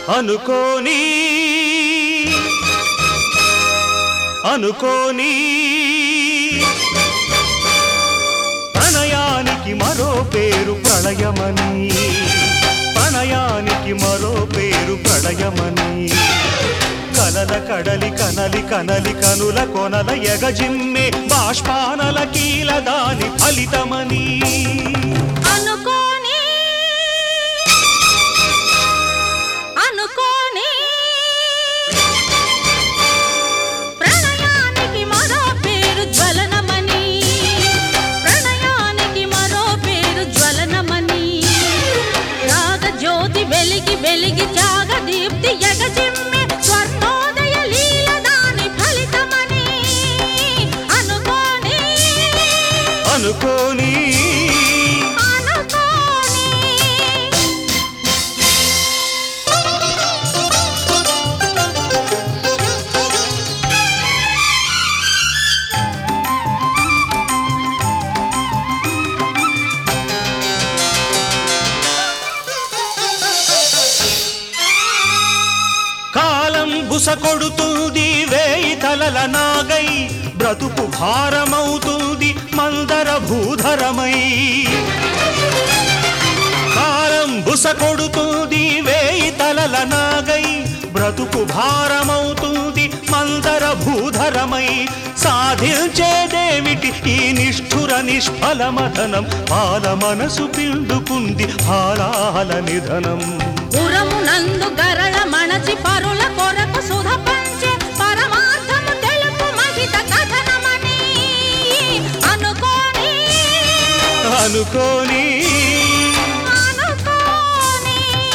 అనుకోని అనుకోని ప్రణయానికి మరో పేరు ప్రళయమని, ప్రణయానికి మరో పేరు ప్రళయమని. కలల కడలి కనలి కనలి కనుల కొనల ఎగజిమ్మే బాష్పానల కీల దాని ఫలితమని. అనుకోని అనుకోని ప్రణయానికి మరో పేరు జ్వలనమని, ప్రణయానికి మరో పేరు జ్వలనమని. రాగ జ్యోతి వెలిగి వెలిగి జాగ దీప్తి ఎగజిమ్మే స్వర్ణోదయ లీల దాని ఫలితమని. అనుకోని అనుకోని కాలం బుస కొడుతుంది వేయి తలల నాగై, బ్రతుకు భారమవుతుంది మందర భూధరమై. కాలం బుస కొడుతుంది వేయి తలల నాగై, బ్రతుకు భారమవుతుంది మందర భూధరమై. సాధించేదేమిటి ఈ నిష్ఠుర నిష్ఫలమధనం, పాల మనసు పిండుకుంది హాలాల నిధనం. పురమునందు గరళ మణచి పరుల కొరకు సుధ పంచే పరమార్థము తెలుపు మహిత కథనమని. అనుకోని అనుకోని అనుకోని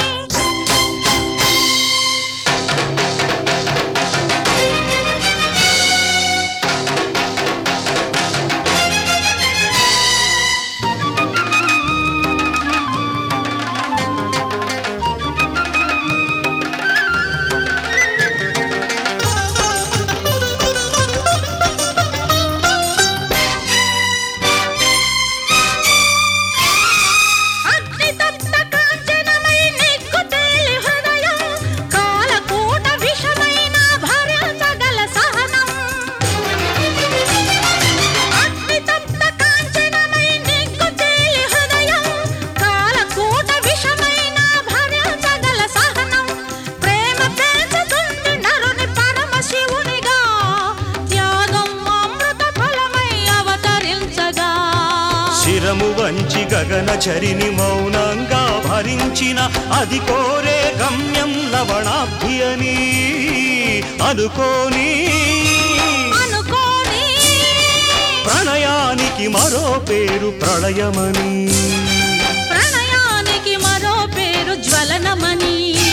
శిరము వంచి గగన చరిని మౌనంగా భరించిన అది కోరే గమ్యం లవణాబ్ధి అని. అనుకోని అనుకోని ప్రణయానికి మరో పేరు ప్రళయమని, ప్రణయానికి మరో పేరు జ్వలనమని.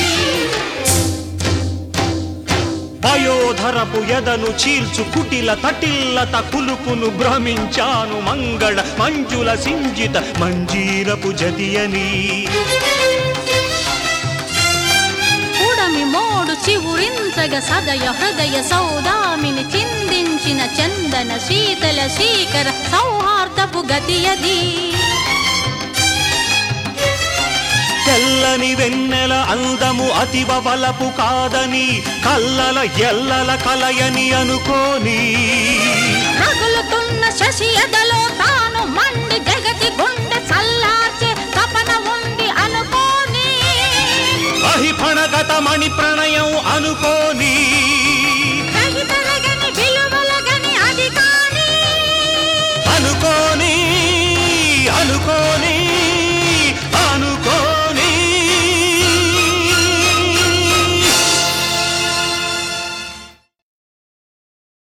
వయోధరపు ఎదను చీల్చు కుటిల తటిల్లత కులుకును భ్రమించాను మంగళ మంజుల సింజిత మంజీరపు జతియని. ఉడమి మోడు చివురించగ సదయ హృదయ సౌదామిని చిందించిన చందన శీతల శీకర సౌహార్దపు గతియది. తెల్లని వెన్నెల అందము అతివ బలపు కాదని, కల్లల ఎల్లల కలయని అనుకోని. రగులుతున్న శశి ఎదలో తాను మండి జగతి గుండె చల్లార్చే తపన ఉంది. అనుకోని అహిఫణగత మణి ప్రణయం అనుకోని.